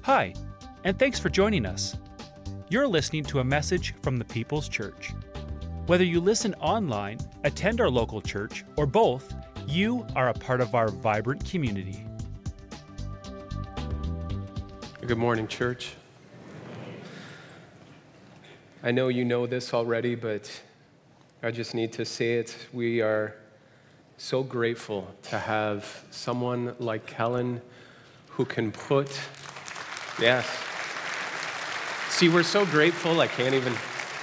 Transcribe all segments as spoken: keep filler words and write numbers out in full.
Hi, and thanks for joining us. You're listening to a message from the People's Church. Whether you listen online, attend our local church, or both, you are a part of our vibrant community. Good morning, church. I know you know this already, but I just need to say it. We are so grateful to have someone like Kellen who can put, yes. See, we're so grateful, I can't even,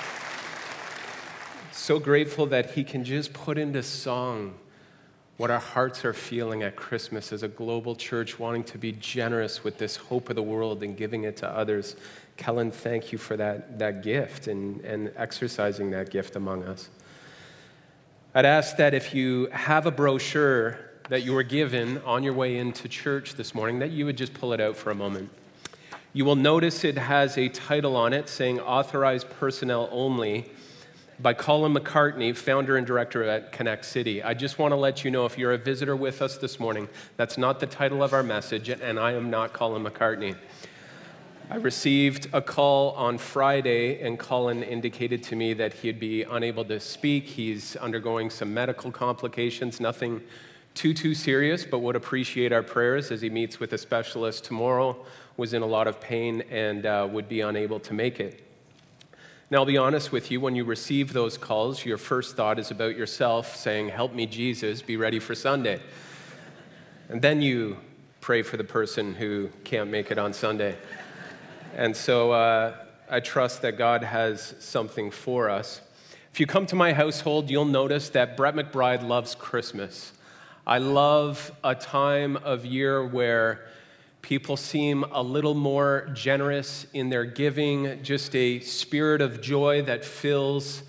so grateful that he can just put into song what our hearts are feeling at Christmas as a global church, wanting to be generous with this hope of the world and giving it to others. Kellen, thank you for that, that gift and, and exercising that gift among us. I'd ask that if you have a brochure that you were given on your way into church this morning, that you would just pull it out for a moment. You will notice it has a title on it saying Authorized Personnel Only by Colin McCartney, founder and director at Connect City. I just want to let you know, if you're a visitor with us this morning, that's not the title of our message, and I am not Colin McCartney. I received a call on Friday, and Colin indicated to me that he'd be unable to speak. He's undergoing some medical complications, nothing too, too serious, but would appreciate our prayers as he meets with a specialist tomorrow, was in a lot of pain, and uh, would be unable to make it. Now, I'll be honest with you, when you receive those calls, your first thought is about yourself, saying, "Help me, Jesus, be ready for Sunday." And then you pray for the person who can't make it on Sunday. And so uh, I trust that God has something for us. If you come to my household, you'll notice that Brett McBride loves Christmas. I love a time of year where people seem a little more generous in their giving, just a spirit of joy that fills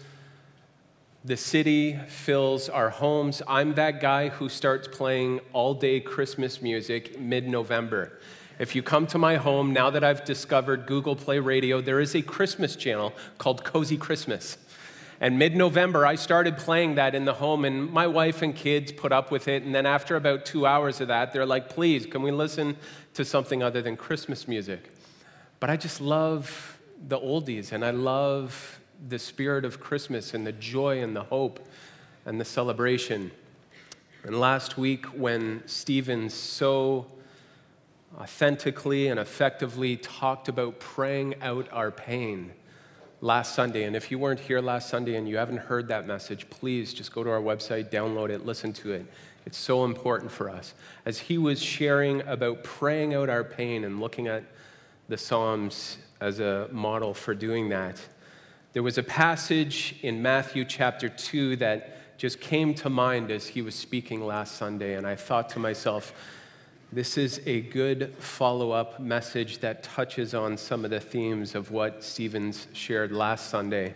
the city, fills our homes. I'm that guy who starts playing all-day Christmas music mid-November. If you come to my home, now that I've discovered Google Play Radio, there is a Christmas channel called Cozy Christmas. And mid-November, I started playing that in the home, and my wife and kids put up with it. And then after about two hours of that, they're like, "Please, can we listen to something other than Christmas music?" But I just love the oldies, and I love the spirit of Christmas and the joy and the hope and the celebration. And last week, when Stephen so authentically and effectively talked about praying out our pain last Sunday, and if you weren't here last Sunday and you haven't heard that message, please just go to our website, download it, listen to it. It's so important for us. As he was sharing about praying out our pain and looking at the Psalms as a model for doing that, there was a passage in Matthew chapter two that just came to mind as he was speaking last Sunday, and I thought to myself, this is a good follow-up message that touches on some of the themes of what Stevens shared last Sunday.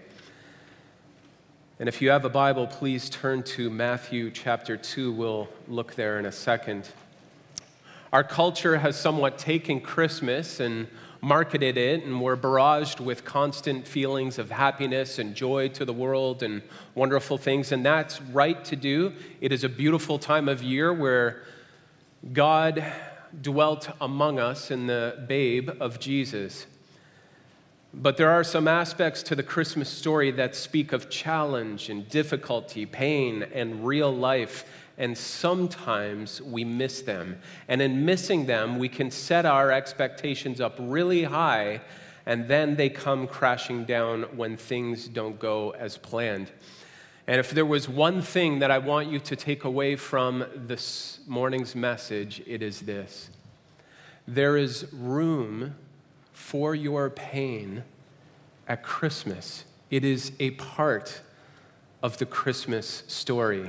And if you have a Bible, please turn to Matthew chapter two. We'll look there in a second. Our culture has somewhat taken Christmas and marketed it, and we're barraged with constant feelings of happiness and joy to the world and wonderful things, and that's right to do. It is a beautiful time of year where God dwelt among us in the babe of Jesus. But there are some aspects to the Christmas story that speak of challenge and difficulty, pain, and real life, and sometimes we miss them. And in missing them, we can set our expectations up really high, and then they come crashing down when things don't go as planned. And if there was one thing that I want you to take away from this morning's message, it is this: there is room for your pain at Christmas. It is a part of the Christmas story.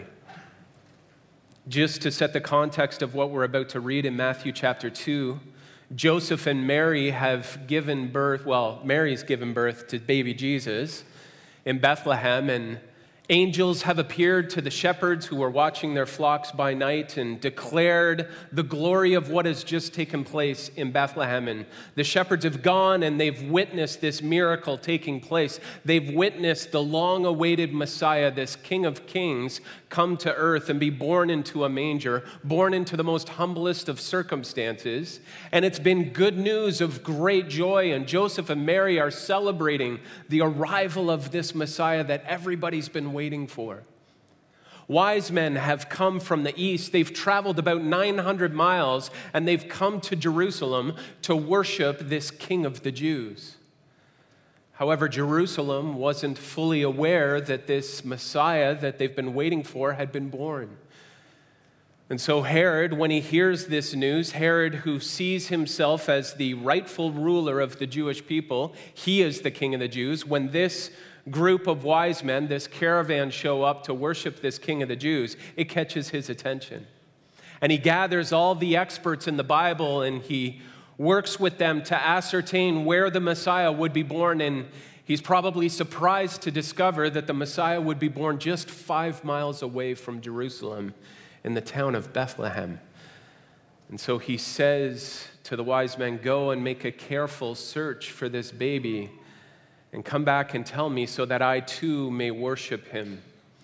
Just to set the context of what we're about to read in Matthew chapter two, Joseph and Mary have given birth, well, Mary's given birth to baby Jesus in Bethlehem, and Angels have appeared to the shepherds who were watching their flocks by night and declared the glory of what has just taken place in Bethlehem. And the shepherds have gone and they've witnessed this miracle taking place. They've witnessed the long-awaited Messiah, this King of Kings, come to earth and be born into a manger, born into the most humblest of circumstances. And it's been good news of great joy. And Joseph and Mary are celebrating the arrival of this Messiah that everybody's been waiting for. Wise men have come from the east. They've traveled about nine hundred miles, and they've come to Jerusalem to worship this King of the Jews. However, Jerusalem wasn't fully aware that this Messiah that they've been waiting for had been born. And so Herod, when he hears this news, Herod, who sees himself as the rightful ruler of the Jewish people, he is the King of the Jews. When this group of wise men, this caravan, show up to worship this King of the Jews, it catches his attention. And he gathers all the experts in the Bible and he works with them to ascertain where the Messiah would be born. And he's probably surprised to discover that the Messiah would be born just five miles away from Jerusalem in the town of Bethlehem. And so he says to the wise men, "Go and make a careful search for this baby and come back and tell me so that I too may worship him."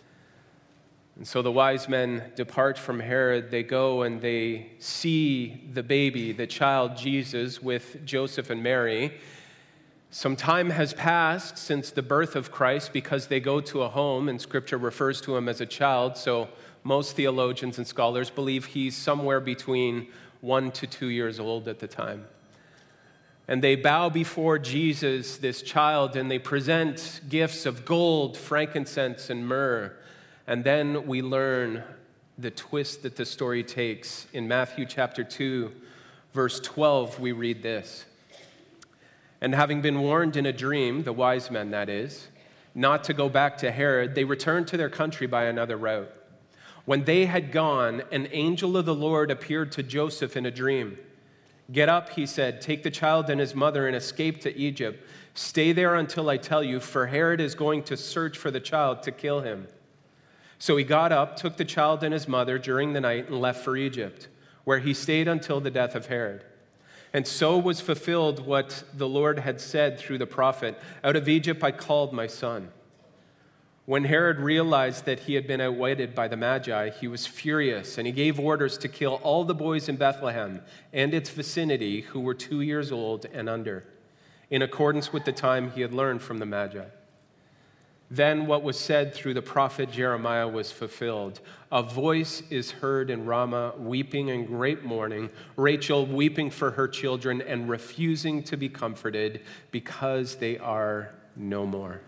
And so the wise men depart from Herod. They go and they see the baby, the child Jesus, with Joseph and Mary. Some time has passed since the birth of Christ because they go to a home, and Scripture refers to him as a child. So most theologians and scholars believe he's somewhere between one to two years old at the time. And they bow before Jesus, this child, and they present gifts of gold, frankincense, and myrrh. And then we learn the twist that the story takes. In Matthew chapter two, verse twelve, we read this. "And having been warned in a dream," the wise men that is, "not to go back to Herod, they returned to their country by another route. When they had gone, an angel of the Lord appeared to Joseph in a dream. 'Get up,' he said, 'take the child and his mother and escape to Egypt. Stay there until I tell you, for Herod is going to search for the child to kill him.' So he got up, took the child and his mother during the night, and left for Egypt, where he stayed until the death of Herod. And so was fulfilled what the Lord had said through the prophet, 'Out of Egypt I called my son.' When Herod realized that he had been outwitted by the Magi, he was furious, and he gave orders to kill all the boys in Bethlehem and its vicinity who were two years old and under, in accordance with the time he had learned from the Magi. Then what was said through the prophet Jeremiah was fulfilled. 'A voice is heard in Ramah, weeping in great mourning, Rachel weeping for her children and refusing to be comforted because they are no more.'"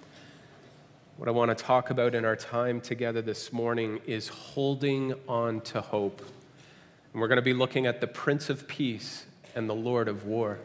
What I want to talk about in our time together this morning is holding on to hope. And we're going to be looking at the Prince of Peace and the Lord of War.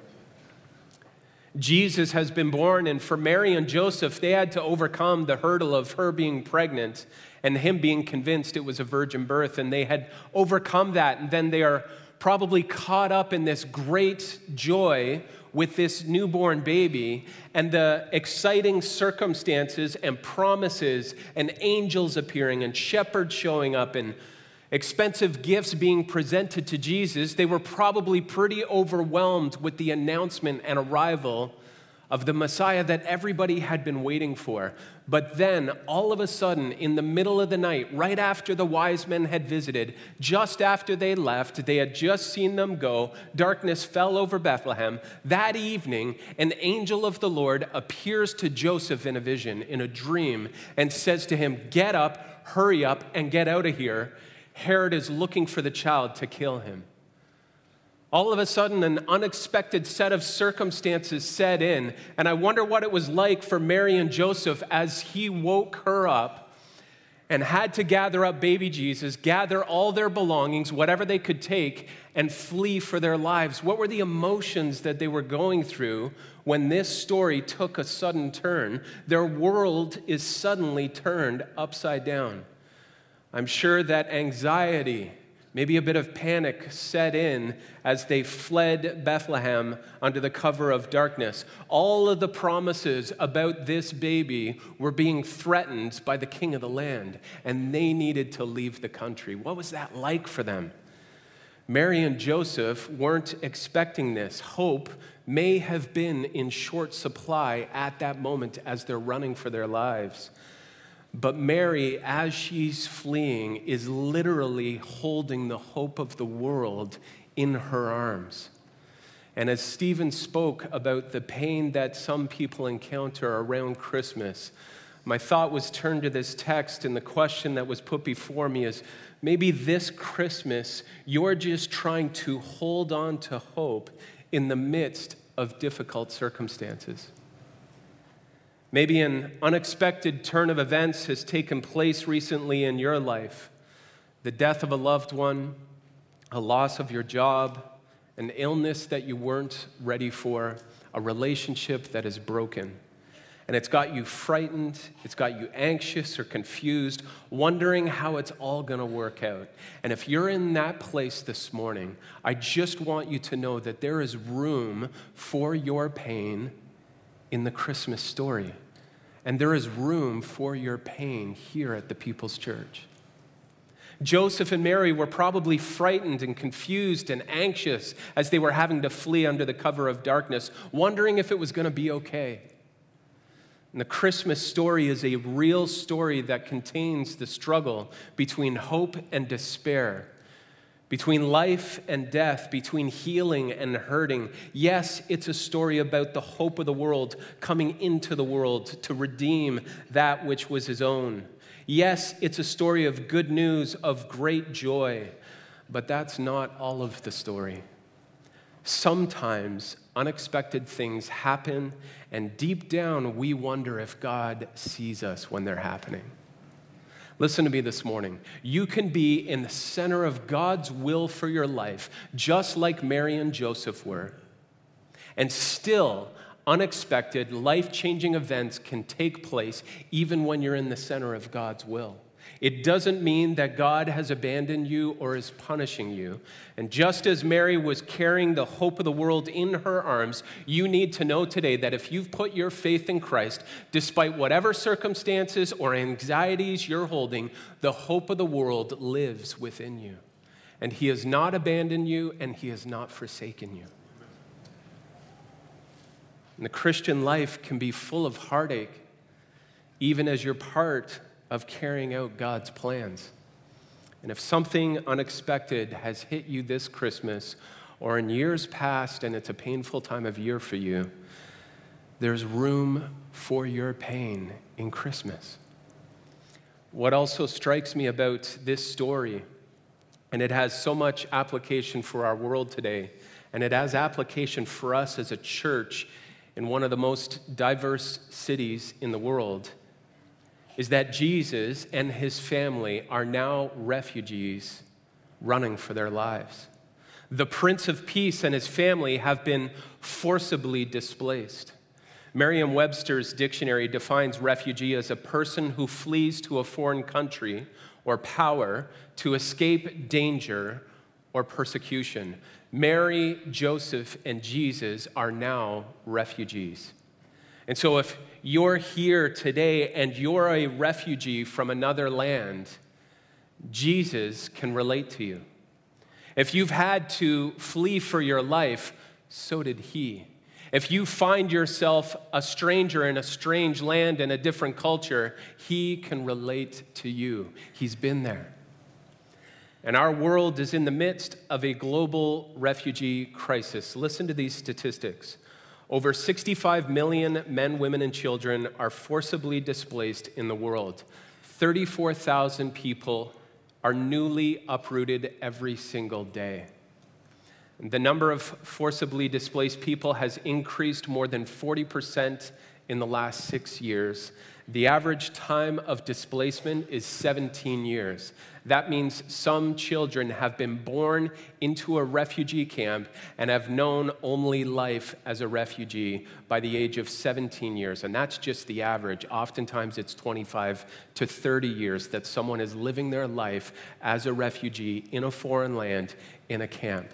Jesus has been born, and for Mary and Joseph, they had to overcome the hurdle of her being pregnant and him being convinced it was a virgin birth, and they had overcome that, and then they are probably caught up in this great joy with this newborn baby and the exciting circumstances and promises and angels appearing and shepherds showing up and expensive gifts being presented to Jesus. They were probably pretty overwhelmed with the announcement and arrival of the Messiah that everybody had been waiting for. But then, all of a sudden, in the middle of the night, right after the wise men had visited, just after they left, they had just seen them go, darkness fell over Bethlehem. That evening, an angel of the Lord appears to Joseph in a vision, in a dream, and says to him, "Get up, hurry up, and get out of here. Herod is looking for the child to kill him." All of a sudden, an unexpected set of circumstances set in, and I wonder what it was like for Mary and Joseph as he woke her up and had to gather up baby Jesus, gather all their belongings, whatever they could take, and flee for their lives. What were the emotions that they were going through when this story took a sudden turn? Their world is suddenly turned upside down. I'm sure that anxiety Maybe a bit of panic set in as they fled Bethlehem under the cover of darkness. All of the promises about this baby were being threatened by the king of the land, and they needed to leave the country. What was that like for them? Mary and Joseph weren't expecting this. Hope may have been in short supply at that moment as they're running for their lives. But Mary, as she's fleeing, is literally holding the hope of the world in her arms. And as Stephen spoke about the pain that some people encounter around Christmas, my thought was turned to this text, and the question that was put before me is, maybe this Christmas, you're just trying to hold on to hope in the midst of difficult circumstances. Maybe an unexpected turn of events has taken place recently in your life. The death of a loved one, a loss of your job, an illness that you weren't ready for, a relationship that is broken. And it's got you frightened, it's got you anxious or confused, wondering how it's all going to work out. And if you're in that place this morning, I just want you to know that there is room for your pain in the Christmas story. And there is room for your pain here at the People's Church. Joseph and Mary were probably frightened and confused and anxious as they were having to flee under the cover of darkness, wondering if it was going to be okay. And the Christmas story is a real story that contains the struggle between hope and despair, between life and death, between healing and hurting. Yes, it's a story about the hope of the world coming into the world to redeem that which was his own. Yes, it's a story of good news, of great joy, but that's not all of the story. Sometimes unexpected things happen, and deep down we wonder if God sees us when they're happening. Listen to me this morning. You can be in the center of God's will for your life, just like Mary and Joseph were, and still unexpected, life-changing events can take place even when you're in the center of God's will. It doesn't mean that God has abandoned you or is punishing you. And just as Mary was carrying the hope of the world in her arms, you need to know today that if you've put your faith in Christ, despite whatever circumstances or anxieties you're holding, the hope of the world lives within you. And he has not abandoned you, and he has not forsaken you. And the Christian life can be full of heartache, even as you're part of carrying out God's plans. And if something unexpected has hit you this Christmas or in years past and it's a painful time of year for you, there's room for your pain in Christmas. What also strikes me about this story, and it has so much application for our world today, and it has application for us as a church in one of the most diverse cities in the world, is that Jesus and his family are now refugees running for their lives. The Prince of Peace and his family have been forcibly displaced. Merriam-Webster's dictionary defines refugee as a person who flees to a foreign country or power to escape danger or persecution. Mary, Joseph, and Jesus are now refugees. And so if you're here today and you're a refugee from another land, Jesus can relate to you. If you've had to flee for your life, so did he. If you find yourself a stranger in a strange land and a different culture, he can relate to you. He's been there. And our world is in the midst of a global refugee crisis. Listen to these statistics. Over sixty-five million men, women, and children are forcibly displaced in the world. thirty-four thousand people are newly uprooted every single day. The number of forcibly displaced people has increased more than forty percent in the last six years, The average time of displacement is seventeen years. That means some children have been born into a refugee camp and have known only life as a refugee by the age of seventeen years. And that's just the average. Oftentimes it's twenty-five to thirty years that someone is living their life as a refugee in a foreign land in a camp.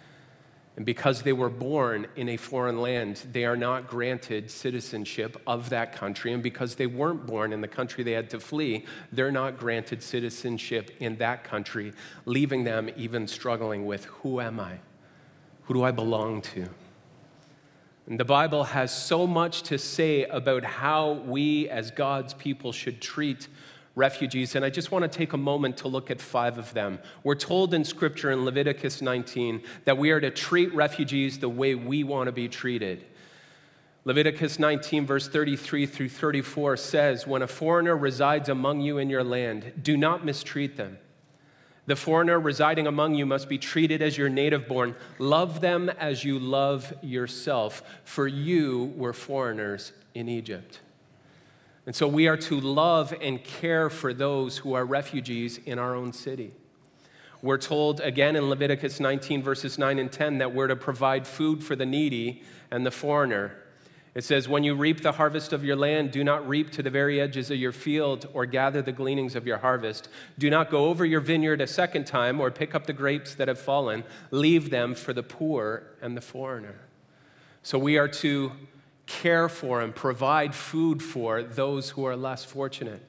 And because they were born in a foreign land, they are not granted citizenship of that country. And because they weren't born in the country they had to flee, they're not granted citizenship in that country, leaving them even struggling with, who am I? Who do I belong to? And the Bible has so much to say about how we as God's people should treat refugees, and I just want to take a moment to look at five of them. We're told in Scripture in Leviticus nineteen that we are to treat refugees the way we want to be treated. Leviticus nineteen, verse thirty-three through thirty-four says, "When a foreigner resides among you in your land, do not mistreat them. The foreigner residing among you must be treated as your native born. Love them as you love yourself, for you were foreigners in Egypt." And so we are to love and care for those who are refugees in our own city. We're told again in Leviticus nineteen, verses nine and ten, that we're to provide food for the needy and the foreigner. It says, "When you reap the harvest of your land, do not reap to the very edges of your field or gather the gleanings of your harvest. Do not go over your vineyard a second time or pick up the grapes that have fallen. Leave them for the poor and the foreigner." So we are to care for and provide food for those who are less fortunate.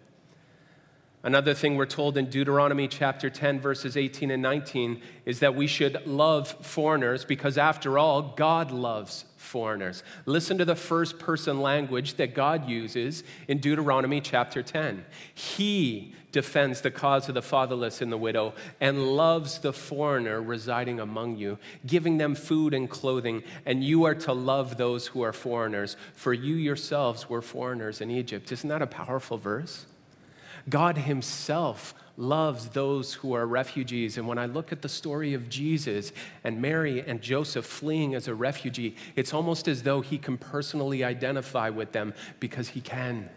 Another thing we're told in Deuteronomy chapter ten, verses eighteen and nineteen, is that we should love foreigners because, after all, God loves foreigners. Listen to the first person language that God uses in Deuteronomy chapter ten. He defends the cause of the fatherless and the widow and loves the foreigner residing among you, giving them food and clothing, and you are to love those who are foreigners, for you yourselves were foreigners in Egypt. Isn't that a powerful verse? God himself loves those who are refugees. And when I look at the story of Jesus and Mary and Joseph fleeing as a refugee, it's almost as though he can personally identify with them because he can.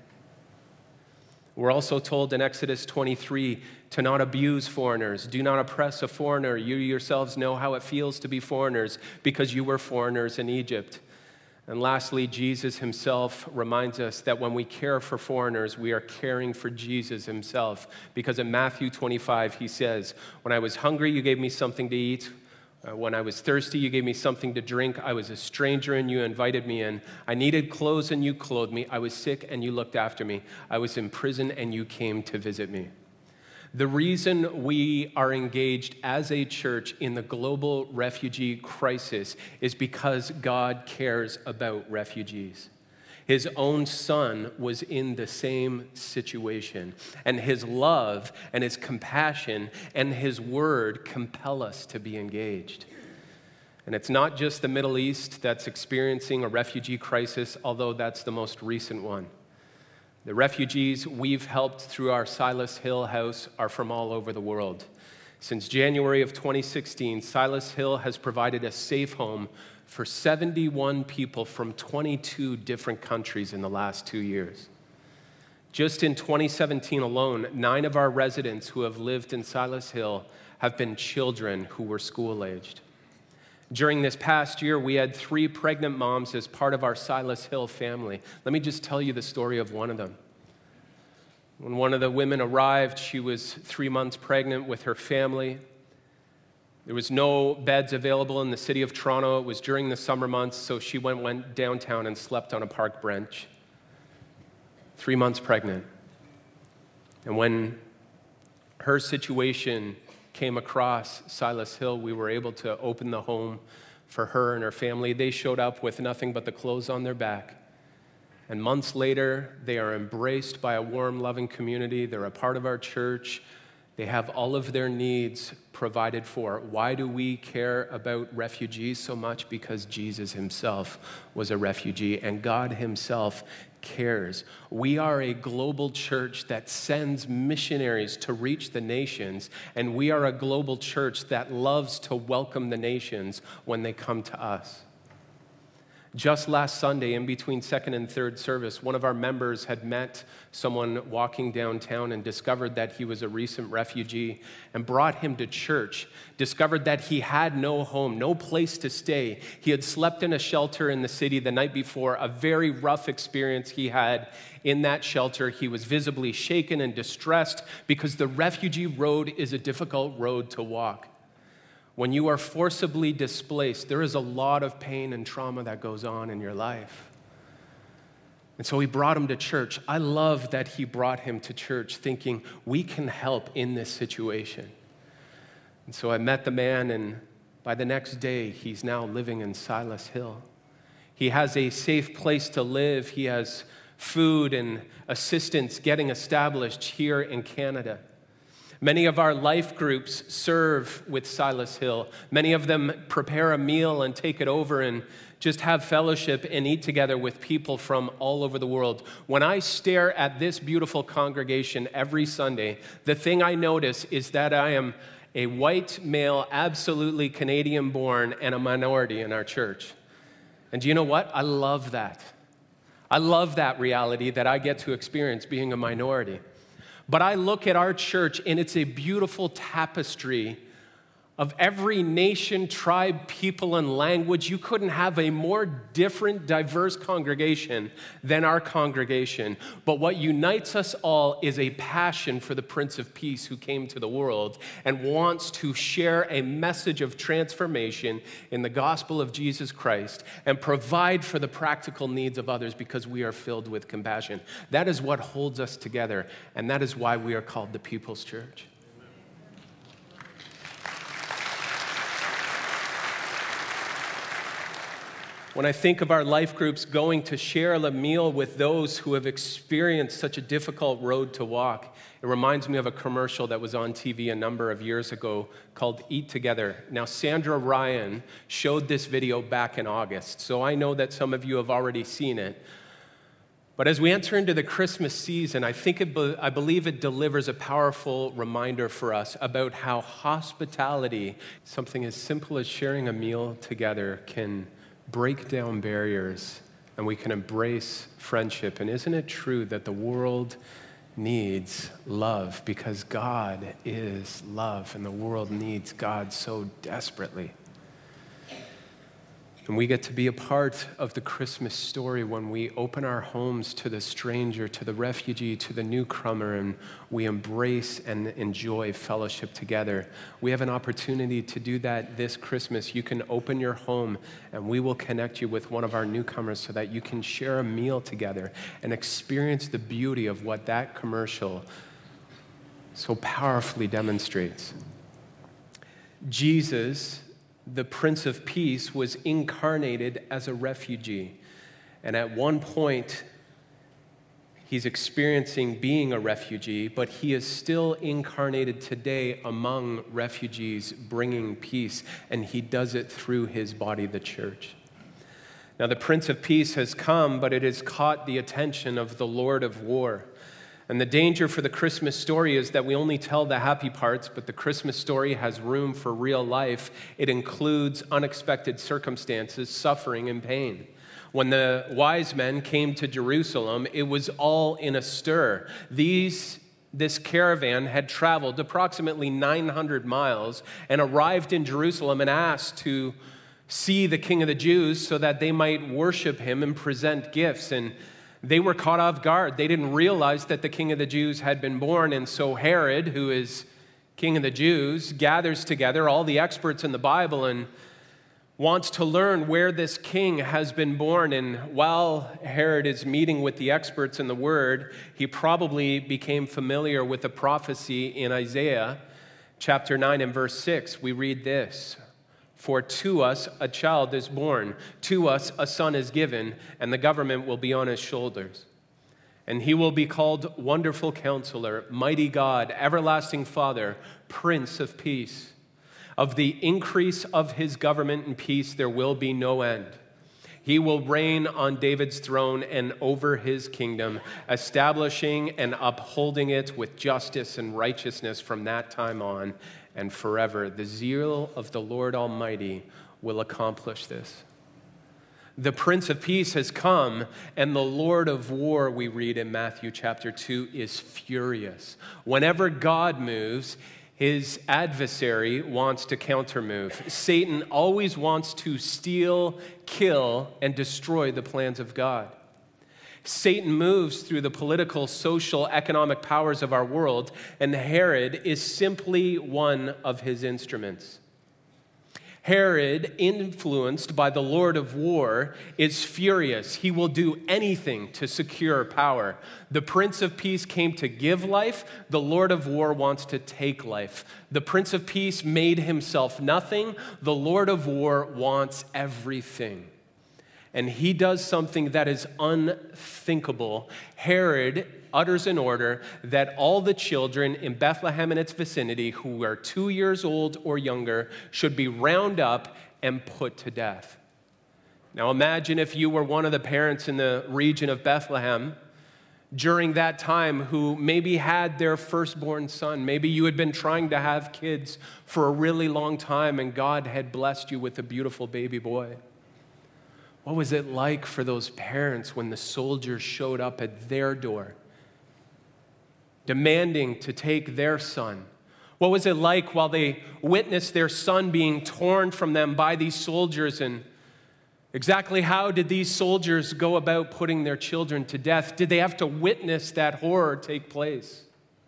We're also told in Exodus twenty-three to not abuse foreigners. Do not oppress a foreigner. You yourselves know how it feels to be foreigners because you were foreigners in Egypt. And lastly, Jesus himself reminds us that when we care for foreigners, we are caring for Jesus himself. Because in Matthew twenty-five, he says, "When I was hungry, you gave me something to eat. Uh, when I was thirsty, you gave me something to drink. I was a stranger and you invited me in. I needed clothes and you clothed me. I was sick and you looked after me. I was in prison and you came to visit me." The reason we are engaged as a church in the global refugee crisis is because God cares about refugees. His own son was in the same situation, and his love and his compassion and his word compel us to be engaged. And it's not just the Middle East that's experiencing a refugee crisis, although that's the most recent one. The refugees we've helped through our Silas Hill House are from all over the world. Since January of twenty sixteen, Silas Hill has provided a safe home for seventy-one people from twenty-two different countries in the last two years. Just in twenty seventeen alone, nine of our residents who have lived in Silas Hill have been children who were school-aged. During this past year, we had three pregnant moms as part of our Silas Hill family. Let me just tell you the story of one of them. When one of the women arrived, she was three months pregnant with her family. There was no beds available in the city of Toronto. It was during the summer months, so she went, went downtown and slept on a park bench. Three months pregnant. And when her situation came across Silas Hill, we were able to open the home for her and her family. They showed up with nothing but the clothes on their back. And months later, they are embraced by a warm, loving community. They're a part of our church. They have all of their needs provided for. Why do we care about refugees so much? Because Jesus himself was a refugee, and God himself cares. We are a global church that sends missionaries to reach the nations, and we are a global church that loves to welcome the nations when they come to us. Just last Sunday, in between second and third service, one of our members had met someone walking downtown and discovered that he was a recent refugee and brought him to church, discovered that he had no home, no place to stay. He had slept in a shelter in the city the night before, a very rough experience he had in that shelter. He was visibly shaken and distressed because the refugee road is a difficult road to walk. When you are forcibly displaced, there is a lot of pain and trauma that goes on in your life. And so he brought him to church. I love that he brought him to church thinking, we can help in this situation. And so I met the man, and by the next day, he's now living in Silas Hill. He has a safe place to live. He has food and assistance getting established here in Canada. Many of our life groups serve with Silas Hill. Many of them prepare a meal and take it over and just have fellowship and eat together with people from all over the world. When I stare at this beautiful congregation every Sunday, the thing I notice is that I am a white male, absolutely Canadian-born, and a minority in our church. And do you know what? I love that. I love that reality that I get to experience being a minority. But I look at our church, and it's a beautiful tapestry of every nation, tribe, people, and language. You couldn't have a more different, diverse congregation than our congregation. But what unites us all is a passion for the Prince of Peace who came to the world and wants to share a message of transformation in the gospel of Jesus Christ and provide for the practical needs of others because we are filled with compassion. That is what holds us together, and that is why we are called the People's Church. When I think of our life groups going to share a meal with those who have experienced such a difficult road to walk, it reminds me of a commercial that was on T V a number of years ago called Eat Together. Now, Sandra Ryan showed this video back in August, so I know that some of you have already seen it. But as we enter into the Christmas season, I think it, I believe it delivers a powerful reminder for us about how hospitality, something as simple as sharing a meal together, can break down barriers, and we can embrace friendship. And isn't it true that the world needs love because God is love, and the world needs God so desperately? And we get to be a part of the Christmas story when we open our homes to the stranger, to the refugee, to the newcomer, and we embrace and enjoy fellowship together. We have an opportunity to do that this Christmas. You can open your home, and we will connect you with one of our newcomers so that you can share a meal together and experience the beauty of what that commercial so powerfully demonstrates. Jesus, the Prince of Peace, was incarnated as a refugee. And at one point, he's experiencing being a refugee, but he is still incarnated today among refugees, bringing peace, and he does it through his body, the church. Now, the Prince of Peace has come, but it has caught the attention of the Lord of War. And the danger for the Christmas story is that we only tell the happy parts, but the Christmas story has room for real life. It includes unexpected circumstances, suffering, and pain. When the wise men came to Jerusalem, it was all in a stir. These, this caravan had traveled approximately nine hundred miles and arrived in Jerusalem and asked to see the King of the Jews so that they might worship him and present gifts. And they were caught off guard. They didn't realize that the King of the Jews had been born. And so Herod, who is King of the Jews, gathers together all the experts in the Bible and wants to learn where this king has been born. And while Herod is meeting with the experts in the Word, he probably became familiar with a prophecy in Isaiah chapter nine and verse six. We read this: "For to us a child is born, to us a son is given, and the government will be on his shoulders. And he will be called Wonderful Counselor, Mighty God, Everlasting Father, Prince of Peace. Of the increase of his government and peace there will be no end. He will reign on David's throne and over his kingdom, establishing and upholding it with justice and righteousness from that time on and forever. The zeal of the Lord Almighty will accomplish this." The Prince of Peace has come, and the Lord of War, we read in Matthew chapter two, is furious. Whenever God moves, his adversary wants to countermove. Satan always wants to steal, kill, and destroy the plans of God. Satan moves through the political, social, economic powers of our world, and Herod is simply one of his instruments. Herod, influenced by the Lord of War, is furious. He will do anything to secure power. The Prince of Peace came to give life. The Lord of War wants to take life. The Prince of Peace made himself nothing. The Lord of War wants everything. And he does something that is unthinkable. Herod utters an order that all the children in Bethlehem and its vicinity who are two years old or younger should be round up and put to death. Now imagine if you were one of the parents in the region of Bethlehem during that time who maybe had their firstborn son. Maybe you had been trying to have kids for a really long time and God had blessed you with a beautiful baby boy. What was it like for those parents when the soldiers showed up at their door, demanding to take their son? What was it like while they witnessed their son being torn from them by these soldiers? And exactly how did these soldiers go about putting their children to death? Did they have to witness that horror take place?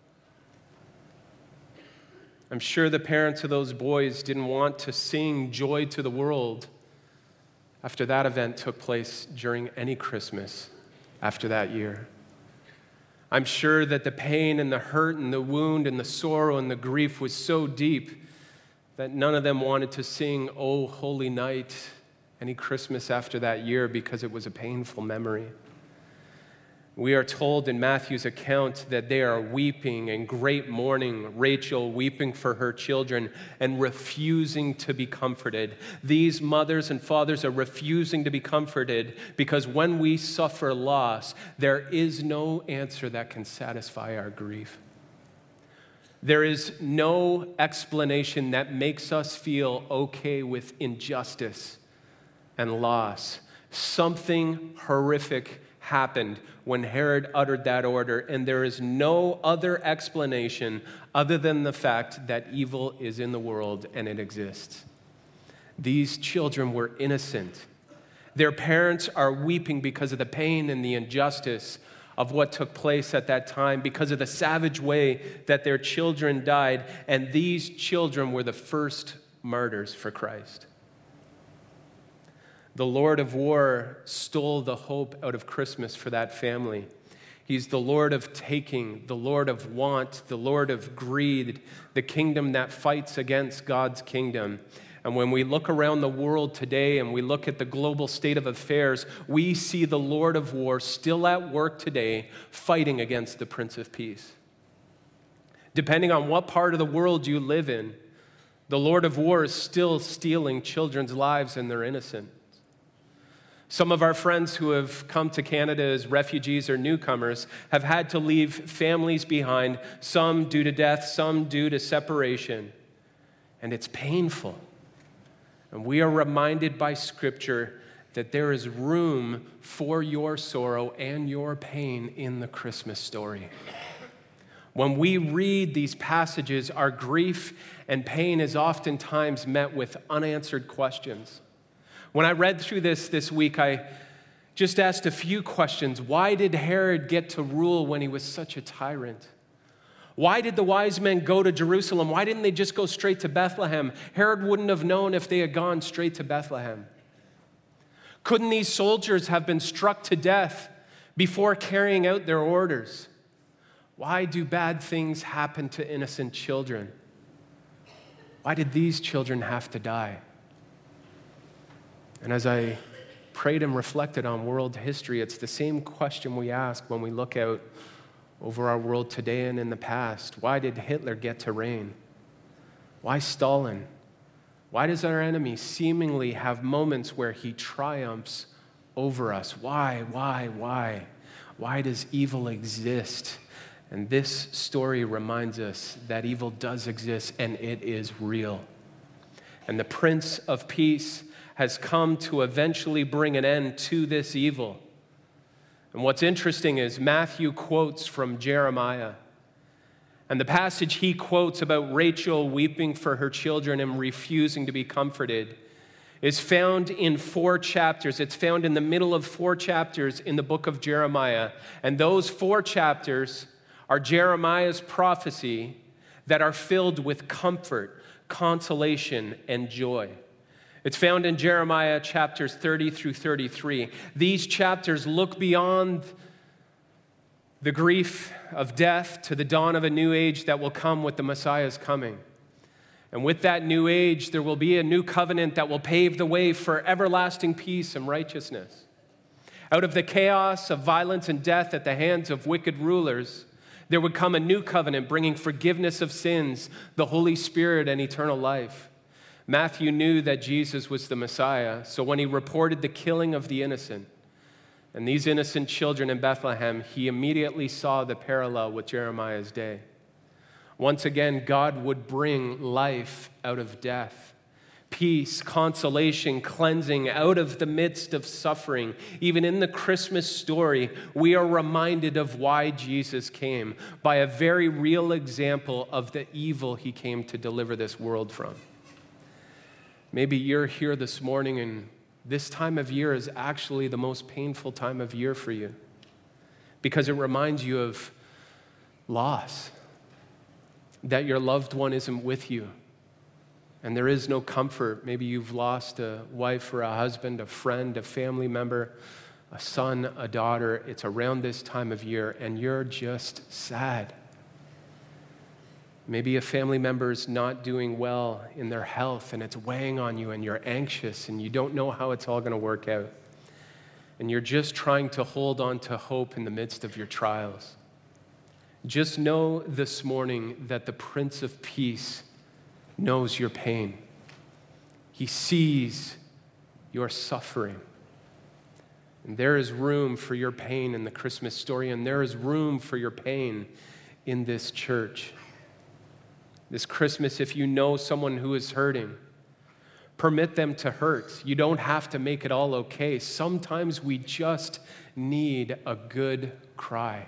I'm sure the parents of those boys didn't want to sing joy to the world after that event took place during any Christmas after that year. I'm sure that the pain and the hurt and the wound and the sorrow and the grief was so deep that none of them wanted to sing "O Holy Night" any Christmas after that year because it was a painful memory. We are told in Matthew's account that they are weeping in great mourning, Rachel weeping for her children and refusing to be comforted. These mothers and fathers are refusing to be comforted because when we suffer loss, there is no answer that can satisfy our grief. There is no explanation that makes us feel okay with injustice and loss. Something horrific happened when Herod uttered that order, and there is no other explanation other than the fact that evil is in the world and it exists. These children were innocent. Their parents are weeping because of the pain and the injustice of what took place at that time, because of the savage way that their children died, and these children were the first martyrs for Christ. The Lord of War stole the hope out of Christmas for that family. He's the Lord of taking, the Lord of want, the Lord of greed, the kingdom that fights against God's kingdom. And when we look around the world today and we look at the global state of affairs, we see the Lord of War still at work today fighting against the Prince of Peace. Depending on what part of the world you live in, the Lord of War is still stealing children's lives and their innocence. Some of our friends who have come to Canada as refugees or newcomers have had to leave families behind, some due to death, some due to separation. And it's painful. And we are reminded by Scripture that there is room for your sorrow and your pain in the Christmas story. When we read these passages, our grief and pain is oftentimes met with unanswered questions. When I read through this this week, I just asked a few questions. Why did Herod get to rule when he was such a tyrant? Why did the wise men go to Jerusalem? Why didn't they just go straight to Bethlehem? Herod wouldn't have known if they had gone straight to Bethlehem. Couldn't these soldiers have been struck to death before carrying out their orders? Why do bad things happen to innocent children? Why did these children have to die? And as I prayed and reflected on world history, it's the same question we ask when we look out over our world today and in the past. Why did Hitler get to reign? Why Stalin? Why does our enemy seemingly have moments where he triumphs over us? Why, why, why? Why does evil exist? And this story reminds us that evil does exist and it is real. And the Prince of Peace has come to eventually bring an end to this evil. And what's interesting is Matthew quotes from Jeremiah. And the passage he quotes about Rachel weeping for her children and refusing to be comforted is found in four chapters. It's found in the middle of four chapters in the book of Jeremiah. And those four chapters are Jeremiah's prophecy that are filled with comfort, consolation, and joy. It's found in Jeremiah chapters thirty through thirty-three. These chapters look beyond the grief of death to the dawn of a new age that will come with the Messiah's coming. And with that new age, there will be a new covenant that will pave the way for everlasting peace and righteousness. Out of the chaos of violence and death at the hands of wicked rulers, there would come a new covenant bringing forgiveness of sins, the Holy Spirit, and eternal life. Matthew knew that Jesus was the Messiah, so when he reported the killing of the innocent and these innocent children in Bethlehem, he immediately saw the parallel with Jeremiah's day. Once again, God would bring life out of death, peace, consolation, cleansing out of the midst of suffering. Even in the Christmas story, we are reminded of why Jesus came by a very real example of the evil he came to deliver this world from. Maybe you're here this morning and this time of year is actually the most painful time of year for you because it reminds you of loss, that your loved one isn't with you, and there is no comfort. Maybe you've lost a wife or a husband, a friend, a family member, a son, a daughter. It's around this time of year, and you're just sad. Maybe a family member is not doing well in their health, and it's weighing on you, and you're anxious, and you don't know how it's all going to work out. And you're just trying to hold on to hope in the midst of your trials. Just know this morning that the Prince of Peace knows your pain. He sees your suffering. And there is room for your pain in the Christmas story, and there is room for your pain in this church. This Christmas, if you know someone who is hurting, permit them to hurt. You don't have to make it all okay. Sometimes we just need a good cry.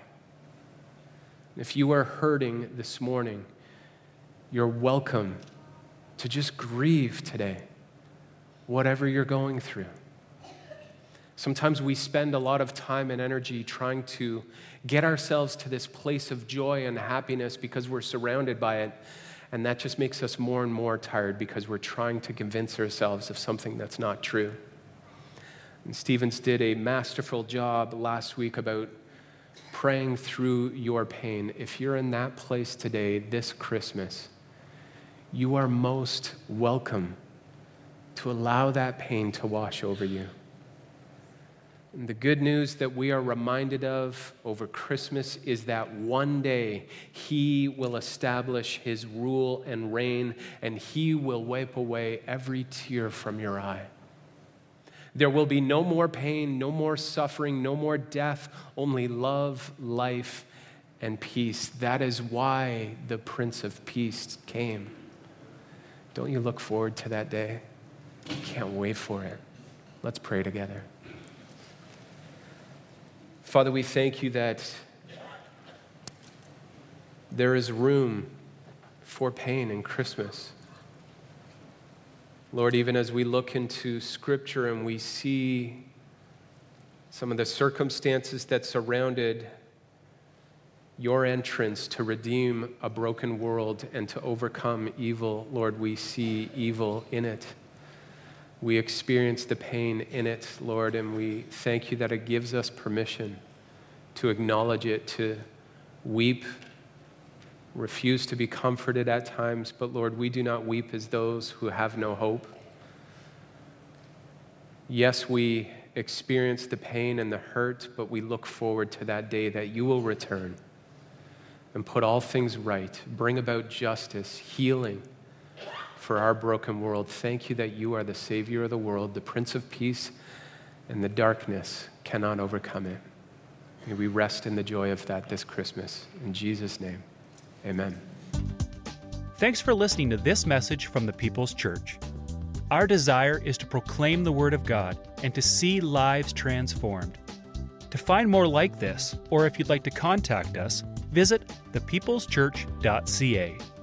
If you are hurting this morning, you're welcome to just grieve today, whatever you're going through. Sometimes we spend a lot of time and energy trying to get ourselves to this place of joy and happiness because we're surrounded by it, and that just makes us more and more tired because we're trying to convince ourselves of something that's not true. And Stevens did a masterful job last week about praying through your pain. If you're in that place today, this Christmas, you are most welcome to allow that pain to wash over you. And the good news that we are reminded of over Christmas is that one day he will establish his rule and reign, and he will wipe away every tear from your eye. There will be no more pain, no more suffering, no more death, only love, life, and peace. That is why the Prince of Peace came. Don't you look forward to that day? You can't wait for it. Let's pray together. Father, we thank you that there is room for pain in Christmas. Lord, even as we look into Scripture and we see some of the circumstances that surrounded your entrance to redeem a broken world and to overcome evil, Lord, we see evil in it. We experience the pain in it, Lord, and we thank you that it gives us permission to acknowledge it, to weep, refuse to be comforted at times, but Lord, we do not weep as those who have no hope. Yes, we experience the pain and the hurt, but we look forward to that day that you will return and put all things right, bring about justice, healing for our broken world. Thank you that you are the Savior of the world, the Prince of Peace, and the darkness cannot overcome it. May we rest in the joy of that this Christmas. In Jesus' name, amen. Thanks for listening to this message from the People's Church. Our desire is to proclaim the Word of God and to see lives transformed. To find more like this, or if you'd like to contact us, visit the people's church dot c a.